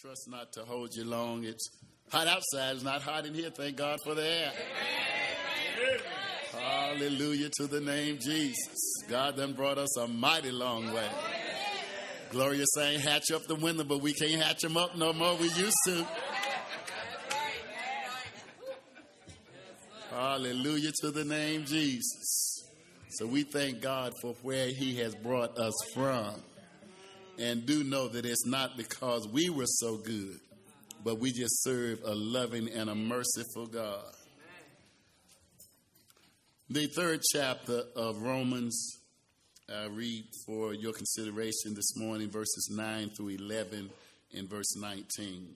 Trust not to hold you long. It's hot outside. It's not hot in here. Thank God for the air. Hallelujah to the name Jesus. God done brought us a mighty long way. Gloria saying hatch up the window, but we can't hatch them up no more. We used to. Hallelujah to the name Jesus. So we thank God for where he has brought us from. And do know that it's not because we were so good, but we just serve a loving and a merciful God. The third chapter of Romans, I read for your consideration this morning, verses 9 through 11 and verse 19.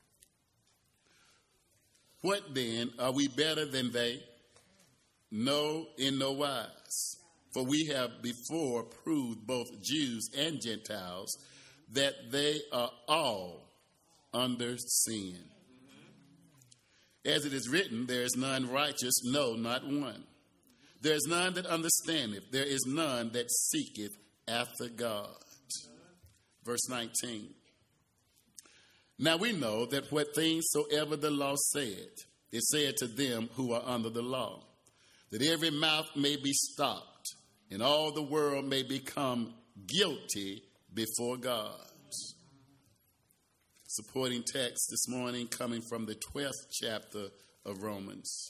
What then? Are we better than they? No, in no wise. For we have before proved, both Jews and Gentiles, that they are all under sin. As it is written, there is none righteous, no, not one. There is none that understandeth. There is none that seeketh after God. Verse 19. Now we know that what things soever the law said, it said to them who are under the law, that every mouth may be stopped, and all the world may become guilty before God. Supporting text this morning coming from the 12th chapter of Romans.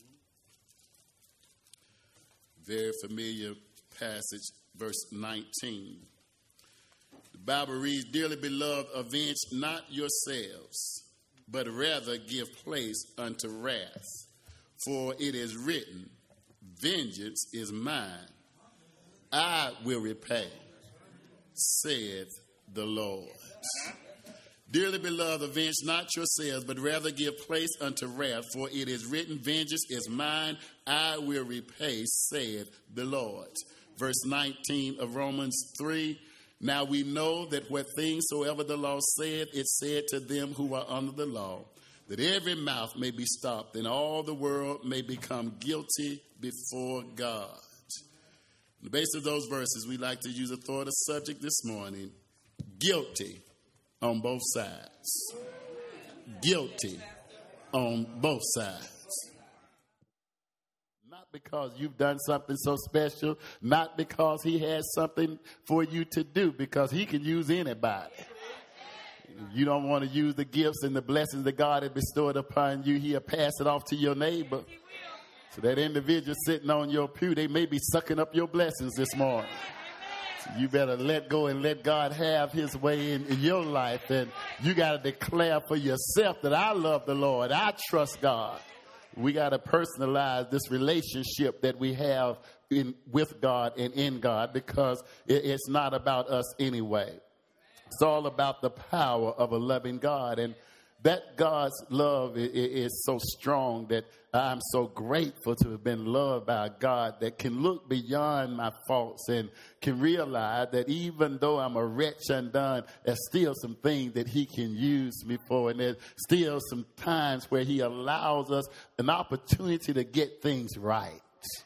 Very familiar passage, verse 19. The Bible reads, Dearly beloved, avenge not yourselves, but rather give place unto wrath. For it is written, Vengeance is mine. I will repay, saith the Lord. Dearly beloved, avenge not yourselves, but rather give place unto wrath. For it is written, Vengeance is mine, I will repay, saith the Lord. Verse 19 of Romans 3. Now we know that what things soever the law said, it said to them who are under the law, that every mouth may be stopped, and all the world may become guilty before God. On the basis of those verses, we like to use a thought of subject this morning. Guilty on both sides. Guilty on both sides. Not because you've done something so special, not because he has something for you to do, because he can use anybody. You don't want to use the gifts and the blessings that God has bestowed upon you, he'll pass it off to your neighbor. So that individual sitting on your pew, they may be sucking up your blessings this morning. So you better let go and let God have his way in your life. And you got to declare for yourself that I love the Lord. I trust God. We got to personalize this relationship that we have with God and in God, because it's not about us anyway. It's all about the power of a loving God. And that God's love is so strong that I'm so grateful to have been loved by a God that can look beyond my faults and can realize that even though I'm a wretch undone, there's still some things that he can use me for. And there's still some times where he allows us an opportunity to get things right.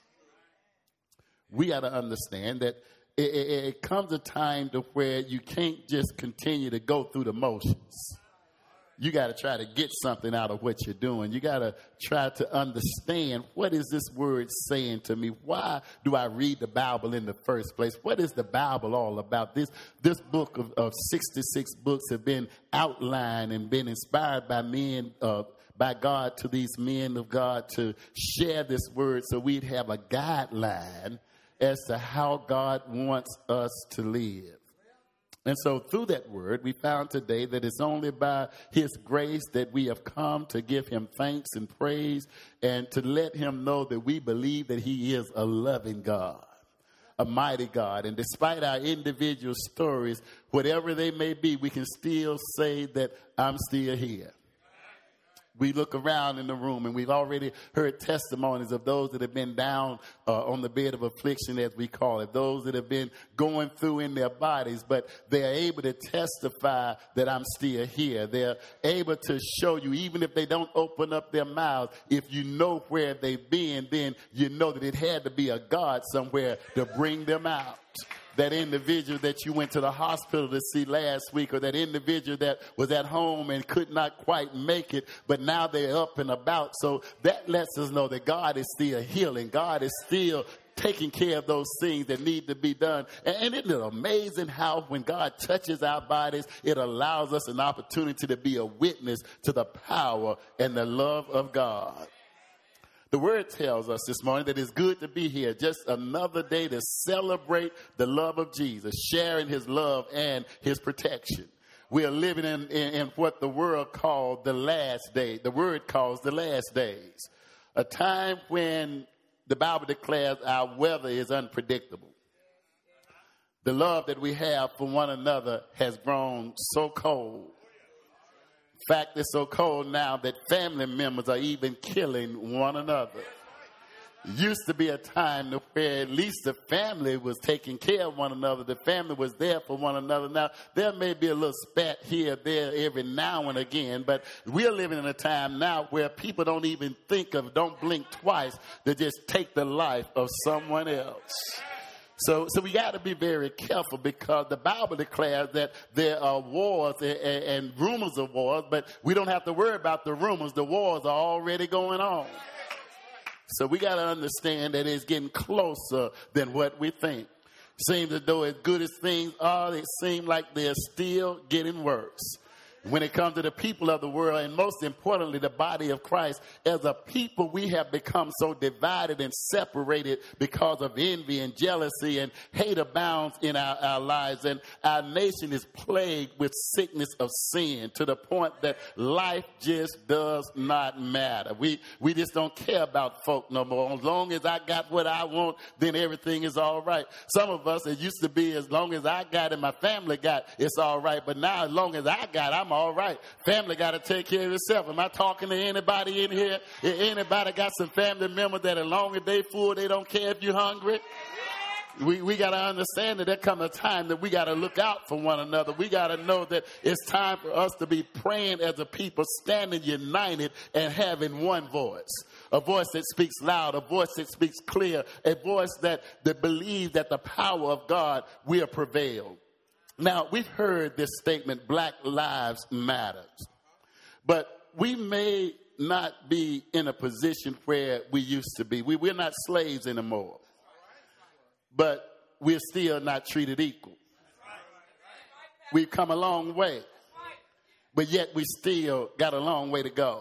We got to understand that it comes a time to where you can't just continue to go through the motions. You got to try to get something out of what you're doing. You got to try to understand, what is this word saying to me? Why do I read the Bible in the first place? What is the Bible all about? This book of 66 books have been outlined and been inspired by men, by God, to these men of God to share this word so we'd have a guideline as to how God wants us to live. And so through that word, we found today that it's only by his grace that we have come to give him thanks and praise and to let him know that we believe that he is a loving God, a mighty God. And despite our individual stories, whatever they may be, we can still say that I'm still here. We look around in the room and we've already heard testimonies of those that have been down on the bed of affliction, as we call it, those that have been going through in their bodies, but they're able to testify that I'm still here. They're able to show you, even if they don't open up their mouths, if you know where they've been, then you know that it had to be a God somewhere to bring them out. That individual that you went to the hospital to see last week, or that individual that was at home and could not quite make it, but now they're up and about. So that lets us know that God is still healing. God is still taking care of those things that need to be done. And isn't it amazing how when God touches our bodies, it allows us an opportunity to be a witness to the power and the love of God. The word tells us this morning that it's good to be here. Just another day to celebrate the love of Jesus, sharing his love and his protection. We are living in what the world called the last day. The word calls the last days. A time when the Bible declares our weather is unpredictable. The love that we have for one another has grown so cold. In fact, it's so cold now that family members are even killing one another. Used to be a time where at least the family was taking care of one another. The family was there for one another. Now, there may be a little spat here, there, every now and again, but we're living in a time now where people don't even don't blink twice to just take the life of someone else. So we got to be very careful, because the Bible declares that there are wars and rumors of wars, but we don't have to worry about the rumors. The wars are already going on. So we got to understand that it's getting closer than what we think. Seems as though as good as things are, it seems like they're still getting worse. When it comes to the people of the world, and most importantly, the body of Christ, as a people, we have become so divided and separated because of envy and jealousy, and hate abounds in our lives. And our nation is plagued with sickness of sin to the point that life just does not matter. We just don't care about folk no more. As long as I got what I want, then everything is all right. Some of us, it used to be as long as I got and my family got, it's all right. But now as long as I got, I'm all right. Family got to take care of itself. Am I talking to anybody in here? Anybody got some family members that as long as they full, they don't care if you're hungry? We got to understand that there comes a time that we got to look out for one another. We got to know that it's time for us to be praying as a people, standing united and having one voice. A voice that speaks loud, a voice that speaks clear, a voice that believes that the power of God will prevail. Now, we've heard this statement, Black Lives Matter. But we may not be in a position where we used to be. We're not slaves anymore. But we're still not treated equal. We've come a long way. But yet we still got a long way to go.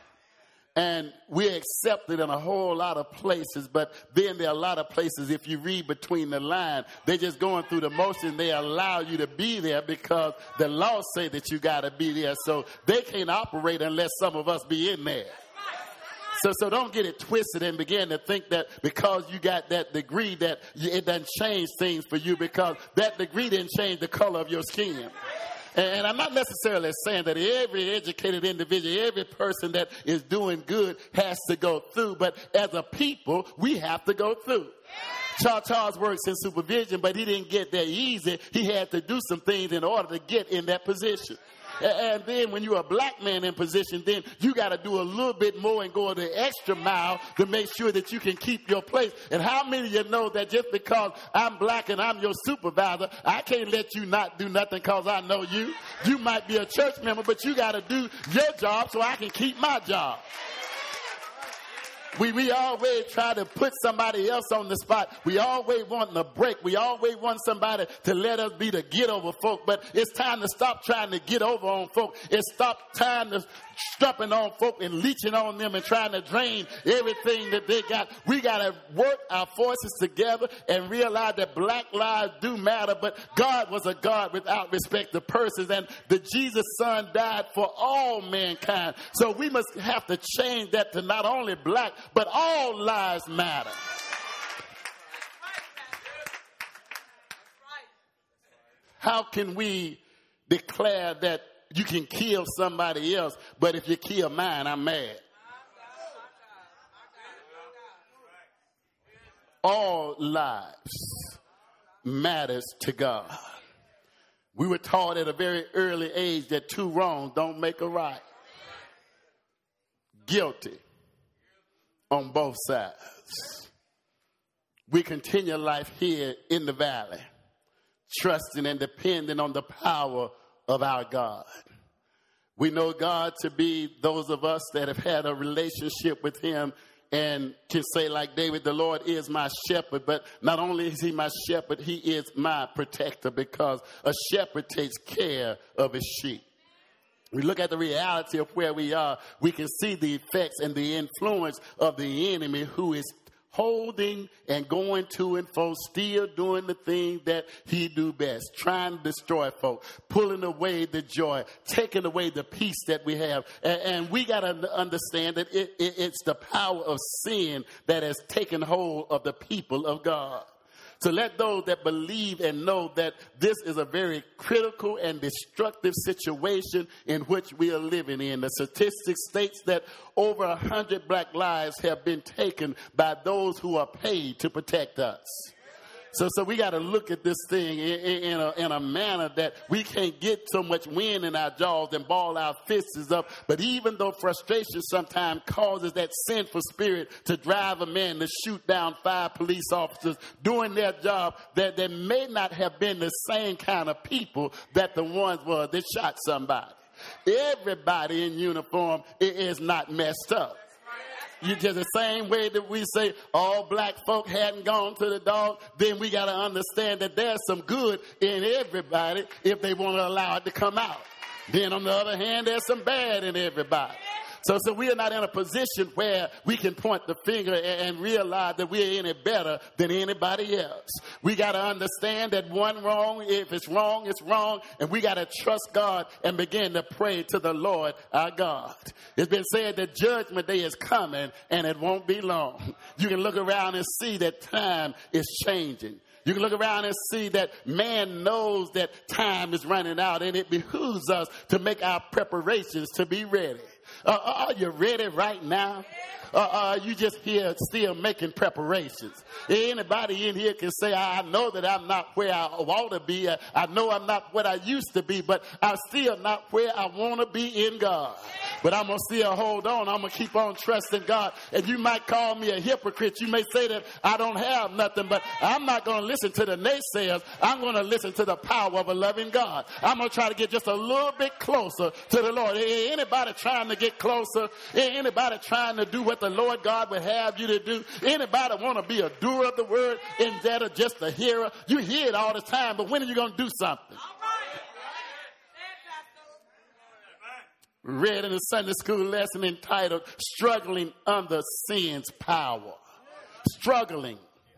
And we're accepted in a whole lot of places, but then there are a lot of places, if you read between the lines, they're just going through the motion. They allow you to be there because the laws say that you got to be there. So they can't operate unless some of us be in there. So don't get it twisted and begin to think that because you got that degree that it doesn't change things for you, because that degree didn't change the color of your skin. And I'm not necessarily saying that every educated individual, every person that is doing good has to go through. But as a people, we have to go through. Charles works in supervision, but he didn't get there easy. He had to do some things in order to get in that position. And then when you're a black man in position, then you got to do a little bit more and go the extra mile to make sure that you can keep your place. And how many of you know that just because I'm black and I'm your supervisor, I can't let you not do nothing because I know you? You might be a church member, but you got to do your job so I can keep my job. We always try to put somebody else on the spot. We always want a break. We always want somebody to let us be the get over folk. But it's time to stop trying to get over on folk. It's stop time to stepping on folk and leeching on them and trying to drain everything that they got. We got to work our forces together and realize that black lives do matter. But God was a God without respect to persons. And the Jesus Son died for all mankind. So we must have to change that to not only black, but all lives matter. How can we declare that you can kill somebody else, but if you kill mine, I'm mad? All lives matters to God. We were taught at a very early age that two wrongs don't make a right. Guilty on both sides. we continue life here in the valley, trusting and depending on the power of our God. We know God to be those of us that have had a relationship with him and can say like David, the Lord is my shepherd. But not only is he my shepherd, he is my protector, because a shepherd takes care of his sheep. We look at the reality of where we are. We can see the effects and the influence of the enemy, who is holding and going to and fro, still doing the thing that he do best, trying to destroy folk, pulling away the joy, taking away the peace that we have. And we got to understand that it's the power of sin that has taken hold of the people of God. To let those that believe and know that this is a very critical and destructive situation in which we are living in. The statistics states that over 100 black lives have been taken by those who are paid to protect us. So we got to look at this thing in a manner that we can't get so much wind in our jaws and ball our fists up. But even though frustration sometimes causes that sinful spirit to drive a man to shoot down 5 police officers doing their job, that there may not have been the same kind of people that the ones were that shot somebody. Everybody in uniform is not messed up. You just the same way that we say all black folk hadn't gone to the dog, then we got to understand that there's some good in everybody if they want to allow it to come out. Then on the other hand, there's some bad in everybody. So we are not in a position where we can point the finger and realize that we're any better than anybody else. We got to understand that one wrong, if it's wrong, it's wrong. And we got to trust God and begin to pray to the Lord our God. It's been said that judgment day is coming and it won't be long. You can look around and see that time is changing. You can look around and see that man knows that time is running out, and it behooves us to make our preparations to be ready. Are you ready right now? You just here still making preparations? Anybody in here can say, I know that I'm not where I ought to be. I know I'm not what I used to be, but I'm still not where I want to be in God. But I'm going to still hold on. I'm going to keep on trusting God. And you might call me a hypocrite. You may say that I don't have nothing, but I'm not going to listen to the naysayers. I'm going to listen to the power of a loving God. I'm going to try to get just a little bit closer to the Lord. Anybody trying to get closer? Anybody trying to do what the Lord God would have you to do? Anybody want to be a doer of the word instead of just a hearer? You hear it all the time, but when are you going to do something? Read in a Sunday school lesson entitled Struggling Under Sin's Power. Struggling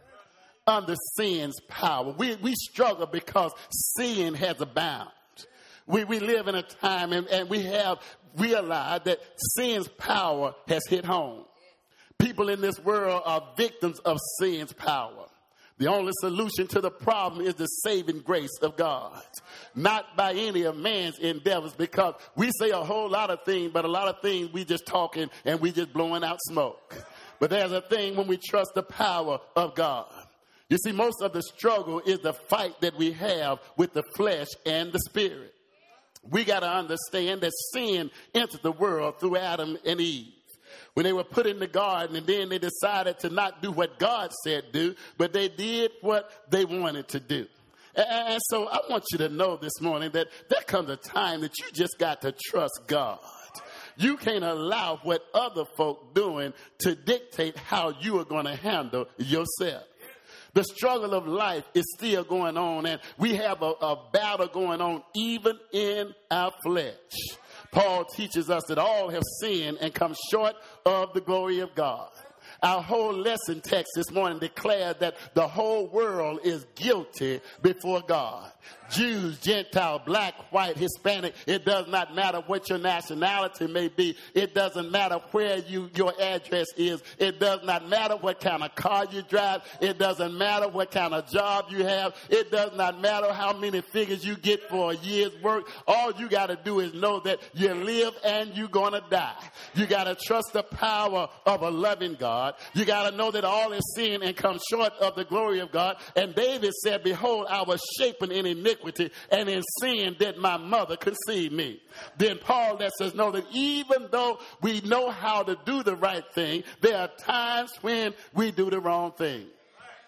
under sin's power. We struggle because sin has abounded. We live in a time and we have realized that sin's power has hit home. People in this world are victims of sin's power. The only solution to the problem is the saving grace of God, not by any of man's endeavors, because we say a whole lot of things, but a lot of things we just talking and we just blowing out smoke. But there's a thing when we trust the power of God. You see, most of the struggle is the fight that we have with the flesh and the spirit. We got to understand that sin entered the world through Adam and Eve. When they were put in the garden, and then they decided to not do what God said do, but they did what they wanted to do. And so I want you to know this morning that there comes a time that you just got to trust God. You can't allow what other folk doing to dictate how you are going to handle yourself. The struggle of life is still going on, and we have a battle going on even in our flesh. Paul teaches us that all have sinned and come short of the glory of God. Our whole lesson text this morning declared that the whole world is guilty before God. Jews, Gentile, black, white, Hispanic, it does not matter what your nationality may be. It doesn't matter where your address is. It does not matter what kind of car you drive. It doesn't matter what kind of job you have. It does not matter how many figures you get for a year's work. All you got to do is know that you live and you're going to die. You got to trust the power of a loving God. You got to know that all is sin and come short of the glory of God. And David said, behold, I was shapen in iniquity, and in sin did my mother conceive me. Then Paul lets us know that even though we know how to do the right thing, there are times when we do the wrong thing.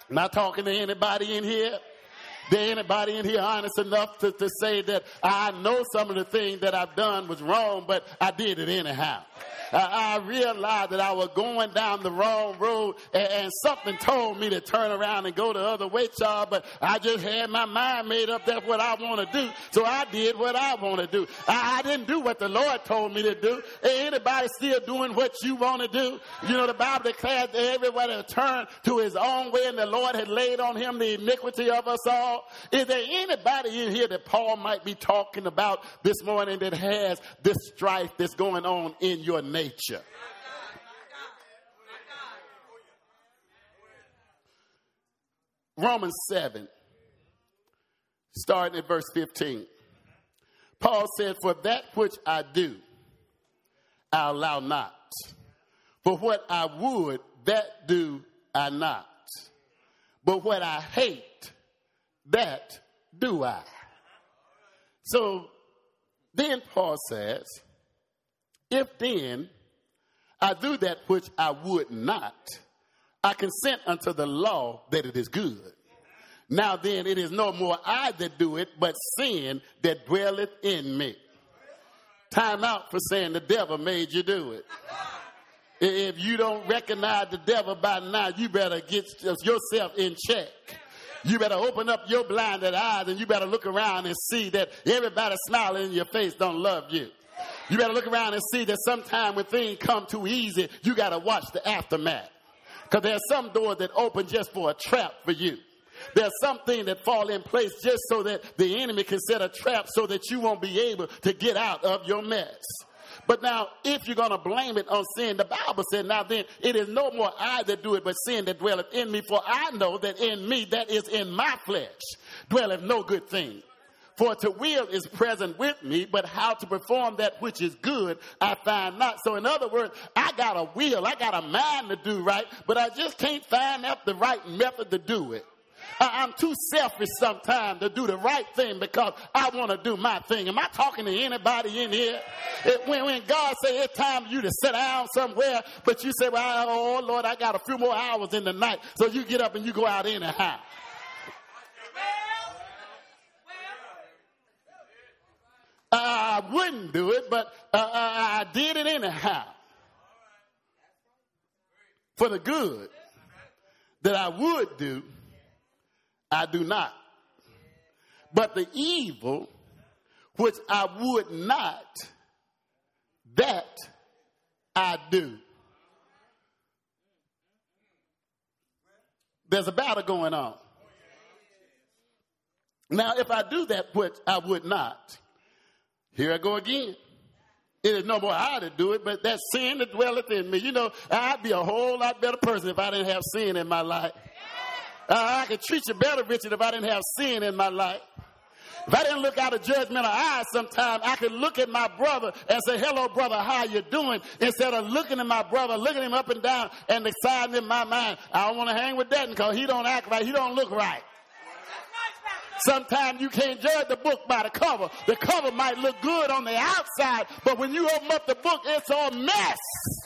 Am I talking to anybody in here? There anybody in here honest enough to say that I know some of the things that I've done was wrong, but I did it anyhow? I realized that I was going down the wrong road and something told me to turn around and go the other way, child, but I just had my mind made up. That's what I want to do. So I did what I want to do. I didn't do what the Lord told me to do. Anybody still doing what you want to do? You know, the Bible declares that everybody turn to his own way, and the Lord had laid on him the iniquity of us all. Is there anybody in here that Paul might be talking about this morning that has this strife that's going on in your nature? Romans 7, starting at verse 15. Paul said, for that which I do, I allow not. For what I would, that do I not. But what I hate, that do I. So then Paul says, if then I do that which I would not, I consent unto the law that it is good. Now then, it is no more I that do it, but sin that dwelleth in me. Time out for saying the devil made you do it. If you don't recognize the devil by now, you better get yourself in check. You better open up your blinded eyes and you better look around and see that everybody smiling in your face don't love you. You better look around and see that sometime when things come too easy, you got to watch the aftermath. Because there's some doors that open just for a trap for you. There's something that fall in place just so that the enemy can set a trap so that you won't be able to get out of your mess. But now, if you're going to blame it on sin, the Bible said, now then, it is no more I that do it, but sin that dwelleth in me. For I know that in me, that is in my flesh, dwelleth no good thing. For to will is present with me, but how to perform that which is good, I find not. So in other words, I got a will, I got a mind to do right, but I just can't find out the right method to do it. I'm too selfish sometimes to do the right thing because I want to do my thing. Am I talking to anybody in here? When God says it's time for you to sit down somewhere, but you say, well, oh, Lord, I got a few more hours in the night. So you get up and you go out anyhow. I wouldn't do it, but I did it anyhow. For the good that I would do, I do not. But the evil which I would not, that I do. There's a battle going on. Now, if I do that which I would not, here I go again. It is no more I to do it, but that sin that dwelleth in me. You know, I'd be a whole lot better person if I didn't have sin in my life. I could treat you better, Richard, if I didn't have sin in my life. If I didn't look out of judgmental eyes sometime, I could look at my brother and say, hello, brother, how you doing? Instead of looking at my brother, looking him up and down and deciding in my mind, I don't want to hang with that because he don't act right, he don't look right. Sometimes you can't judge the book by the cover. The cover might look good on the outside, but when you open up the book, it's a mess.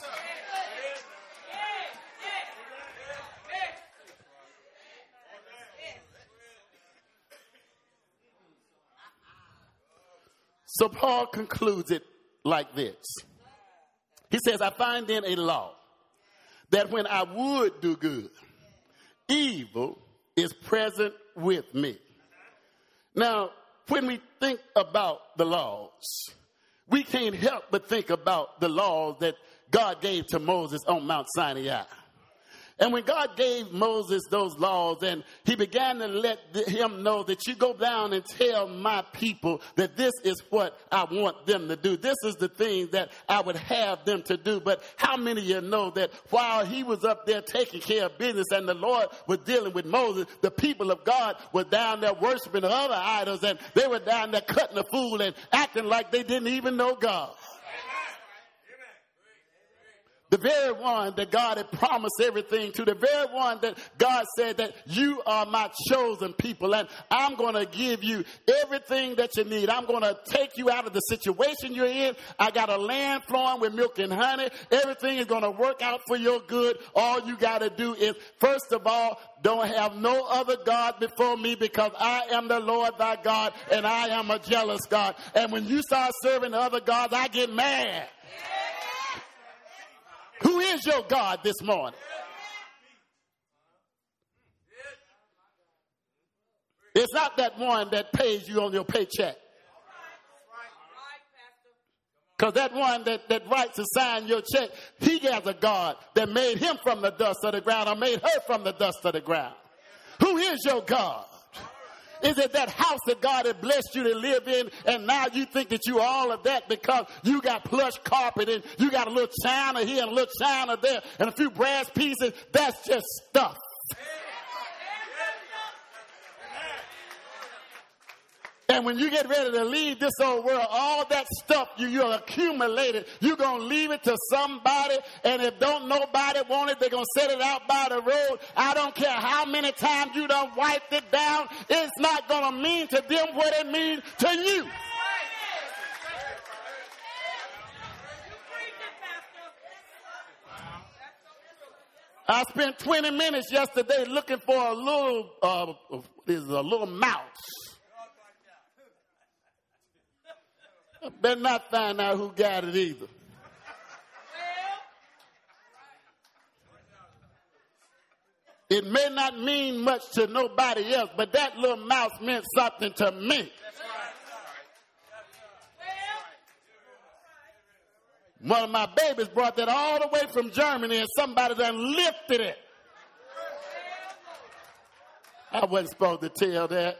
So Paul concludes it like this. He says, I find then a law that when I would do good, evil is present with me. Now, when we think about the laws, we can't help but think about the laws that God gave to Moses on Mount Sinai. And when God gave Moses those laws and he began to let him know that you go down and tell my people that this is what I want them to do. This is the thing that I would have them to do. But how many of you know that while he was up there taking care of business and the Lord was dealing with Moses, the people of God were down there worshiping other idols and they were down there cutting a fool and acting like they didn't even know God. The very one that God had promised everything to, the very one that God said that you are my chosen people and I'm going to give you everything that you need. I'm going to take you out of the situation you're in. I got a land flowing with milk and honey. Everything is going to work out for your good. All you got to do is, first of all, don't have no other God before me, because I am the Lord thy God and I am a jealous God. And when you start serving other gods, I get mad. Who is your God this morning? It's not that one that pays you on your paycheck. Because that one that writes and signs your check, he has a God that made him from the dust of the ground or made her from the dust of the ground. Who is your God? Is it that house that God had blessed you to live in, and now you think that you are all of that because you got plush carpet and you got a little china here and a little china there and a few brass pieces? That's just stuff. And when you get ready to leave this old world, all that stuff you accumulated, you're going to leave it to somebody. And if don't nobody want it, they're going to set it out by the road. I don't care how many times you done wiped it down. It's not going to mean to them what it means to you. I spent 20 minutes yesterday looking for a little mouse. I better not find out who got it either. It may not mean much to nobody else, but that little mouse meant something to me. One of my babies brought that all the way from Germany, and somebody done lifted it. I wasn't supposed to tell that.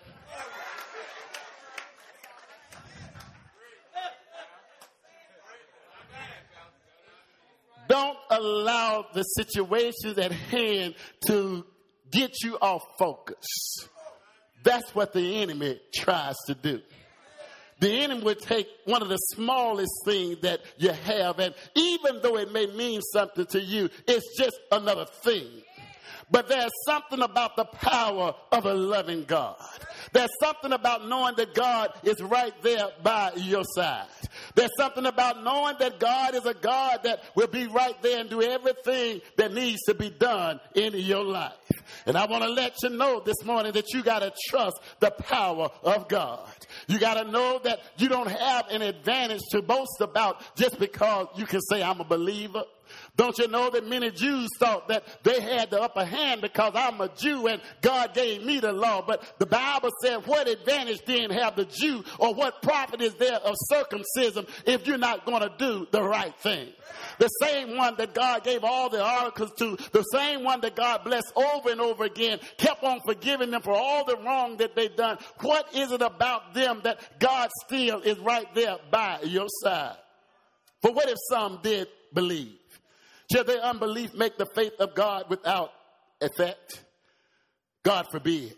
Don't allow the situations at hand to get you off focus. That's what the enemy tries to do. The enemy would take one of the smallest things that you have, and even though it may mean something to you, it's just another thing. But there's something about the power of a loving God. There's something about knowing that God is right there by your side. There's something about knowing that God is a God that will be right there and do everything that needs to be done in your life. And I want to let you know this morning that you got to trust the power of God. You got to know that you don't have an advantage to boast about just because you can say, I'm a believer. Don't you know that many Jews thought that they had the upper hand because I'm a Jew and God gave me the law? But the Bible said, what advantage then have the Jew, or what profit is there of circumcision if you're not going to do the right thing? The same one that God gave all the oracles to, the same one that God blessed over and over again, kept on forgiving them for all the wrong that they've done. What is it about them that God still is right there by your side? For what if some did believe? Shall their unbelief make the faith of God without effect? God forbid.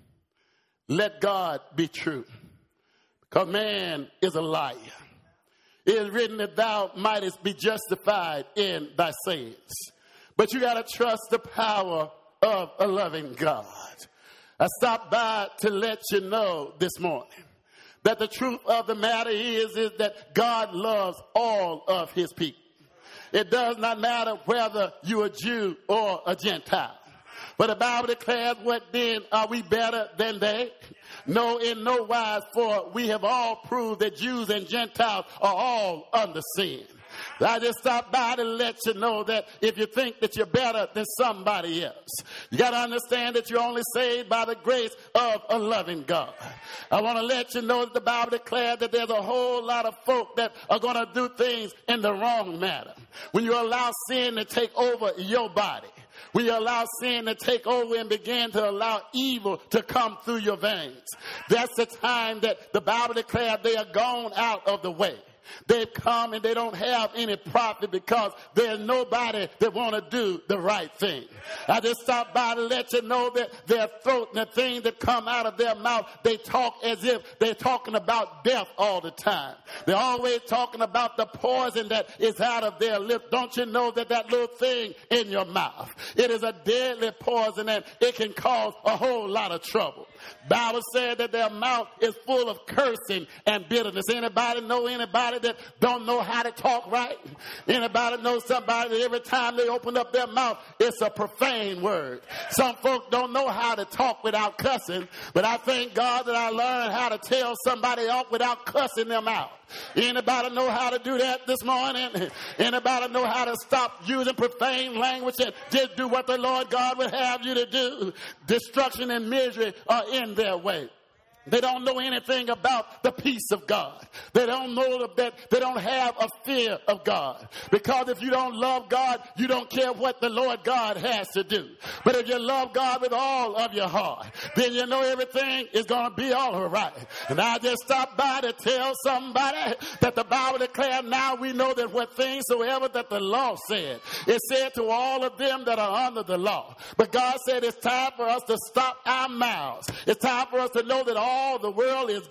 Let God be true, because man is a liar. It is written that thou mightest be justified in thy sayings. But you got to trust the power of a loving God. I stopped by to let you know this morning that the truth of the matter is that God loves all of his people. It does not matter whether you're a Jew or a Gentile. But the Bible declares, what then? Are we better than they? No, in no wise, for we have all proved that Jews and Gentiles are all under sin. I just stopped by to let you know that if you think that you're better than somebody else, you got to understand that you're only saved by the grace of a loving God. I want to let you know that the Bible declares that there's a whole lot of folk that are going to do things in the wrong manner. When you allow sin to take over your body, when you allow sin to take over and begin to allow evil to come through your veins, that's the time that the Bible declares they are gone out of the way. They've come and they don't have any profit because there's nobody that want to do the right thing. I just stopped by to let you know that their throat and the things that come out of their mouth, they talk as if they're talking about death all the time. They're always talking about the poison that is out of their lips. Don't you know that that little thing in your mouth, it is a deadly poison and it can cause a whole lot of trouble. Bible said that their mouth is full of cursing and bitterness. Anybody know anybody that don't know how to talk right? Anybody know somebody that every time they open up their mouth, it's a profane word? Some folk don't know how to talk without cussing, but I thank God that I learned how to tell somebody off without cussing them out. Anybody know how to do that this morning? Anybody know how to stop using profane language and just do what the Lord God would have you to do? Destruction and misery are in their way. They don't know anything about the peace of God. They don't know that they don't have a fear of God. Because if you don't love God, you don't care what the Lord God has to do. But if you love God with all of your heart, then you know everything is going to be all right. And I just stopped by to tell somebody that the Bible declared, now we know that what things soever that the law said, it said to all of them that are under the law. But God said it's time for us to stop our mouths. It's time for us to know that all the world is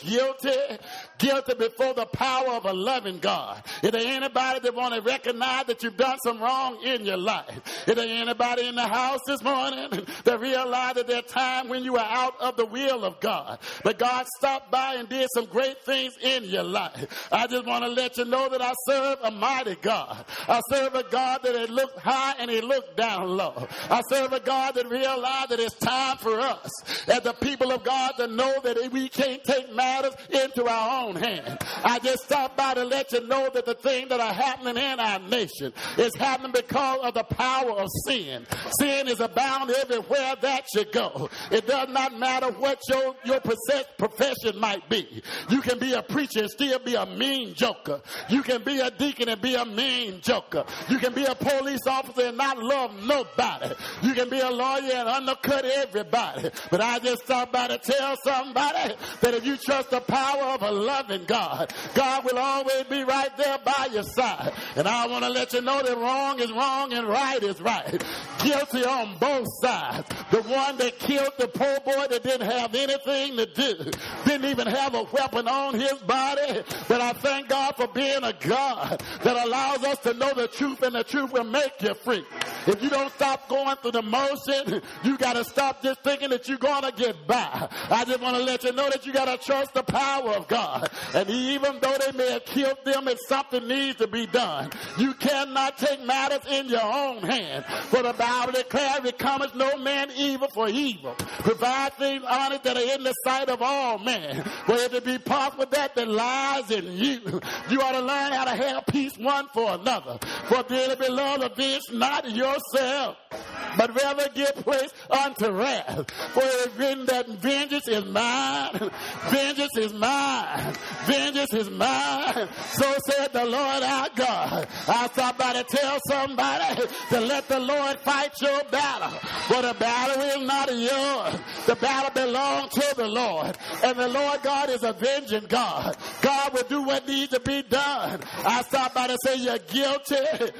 guilty before the power of a loving God. Is there anybody that want to recognize that you've done some wrong in your life? Is there anybody in the house this morning that realize that there's time when you are out of the will of God, but God stopped by and did some great things in your life? I just want to let you know that I serve a mighty God. I serve a God that had looked high and he looked down low. I serve a God that realized that it's time for us as the people of God to know that we can't take matters into our own hand. I just stopped by to let you know that the things that are happening in our nation is happening because of the power of sin. Sin is abound everywhere that you go. It does not matter what your profession might be. You can be a preacher and still be a mean joker. You can be a deacon and be a mean joker. You can be a police officer and not love nobody. You can be a lawyer and undercut everybody. But I just stopped by to tell somebody that if you trust the power of a loving God, God will always be right there by your side. And I want to let you know that wrong is wrong and right is right. Guilty on both sides. The one that killed the poor boy that didn't have anything to do, didn't even have a weapon on his body. But I thank God for being a God that allows us to know the truth, and the truth will make you free. If you don't stop going through the motion, you got to stop just thinking that you're going to get by. I just want to let you know that you got to trust the power of God. And even though they may have killed them, if something needs to be done, you cannot take matters in your own hand. For the Bible declares, it cometh no man evil for evil. Provide things honest that are in the sight of all men. For if it be possible that lies in you, you ought to learn how to have peace one for another. For dearly beloved, avenge not yourself, but rather give place unto wrath. For it is written that vengeance is mine. Vengeance is mine. Vengeance is mine. So said the Lord our God. I stop by to tell somebody to let the Lord fight your battle. For the battle is not yours. The battle belongs to the Lord. And the Lord God is a venging God. God will do what needs to be done. I stop by to say you're guilty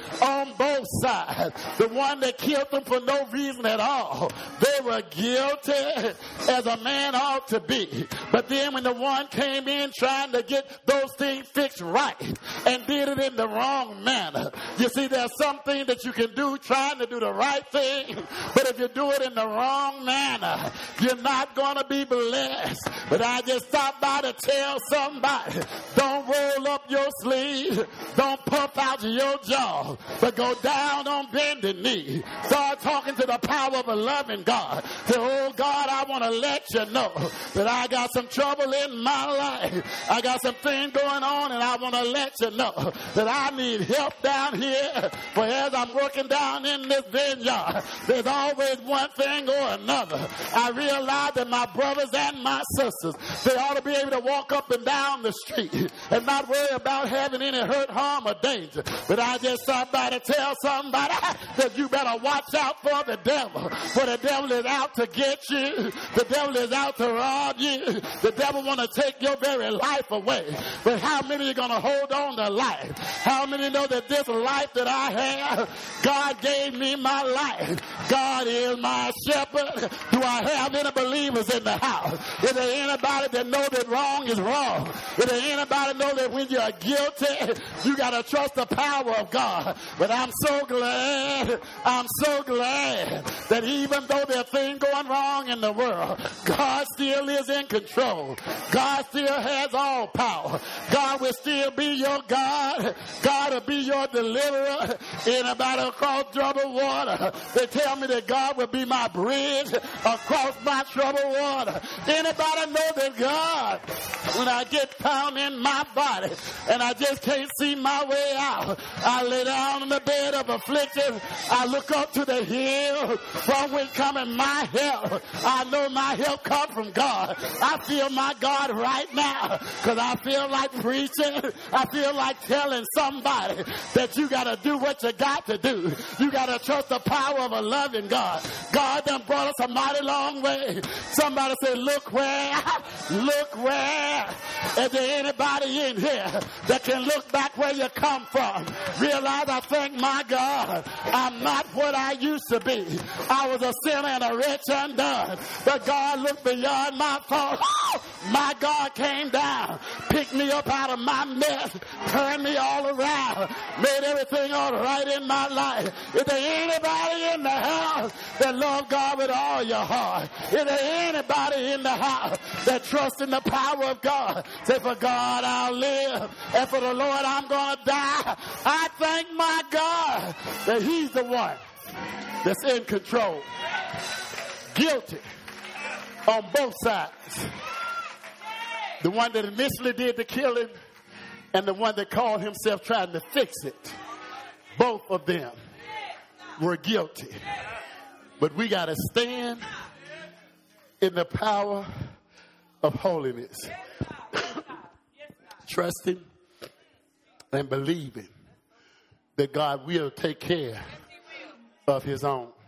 on both sides. The one that killed them for no reason at all, they were guilty as a man ought to be. But then when the one came in trying to get those things fixed right and did it in the wrong manner, you see, there's something that you can do trying to do the right thing, but if you do it in the wrong manner, you're not going to be blessed. But I just stopped by to tell somebody, don't roll up your sleeve, don't puff out your jaw, but go down on bended knee. Start talking to the power of a loving God. Say, oh God, I want to let you know that I got some trouble in my life. I got some things going on, and I want to let you know that I need help down here. For as I'm working down in this vineyard, there's always one thing or another. I realize that my brothers and my sisters, they ought to be able to walk up and down the street and not worry about having any hurt, harm, or danger. But I just stopped by to tell somebody that you better watch out for the devil. For the devil is out to get you. The devil is out to rob you. The devil want to take your very life away. But how many are going to hold on to life? How many know that this life that I have, God gave me my life. God is my shepherd. Do I have any believers in the house? Is there anybody that know that wrong is wrong? Is there anybody know that when you're guilty, you got to trust the power of God? But I'm so glad that even though there are things going wrong in the world, God still is in control. God still has all power. God will still be your God. God will be your deliverer. Anybody across troubled water, they tell me that God will be my bridge across my troubled water. Anybody know that God, when I get down in my body and I just can't see my way out, I lay down in the bed of affliction. I look up to the hill from which cometh my help. I know my help comes from God. I feel my God right now because I feel like preaching. I feel like telling somebody that you got to do what you got to do. You got to trust the power of a loving God. God done brought us a mighty long way. Somebody say, look where. Is there anybody in here that can look back where you come from? Realize I thank my God. I'm not what I used to be. I was a sinner and a wretch undone. But God looked beyond my fault. My God came down, picked me up out of my mess, turned me all around, made everything all right in my life. Is there anybody in the house that love God with all your heart? Is there anybody in the house that trusts in the power of God? Say, for God I'll live, and for the Lord I'm going to die. I thank my God that he's the one that's in control. Guilty on both sides. The one that initially did the killing and the one that called himself trying to fix it. Both of them were guilty. But we got to stand in the power of holiness. Trusting and believing that God will take care of his own.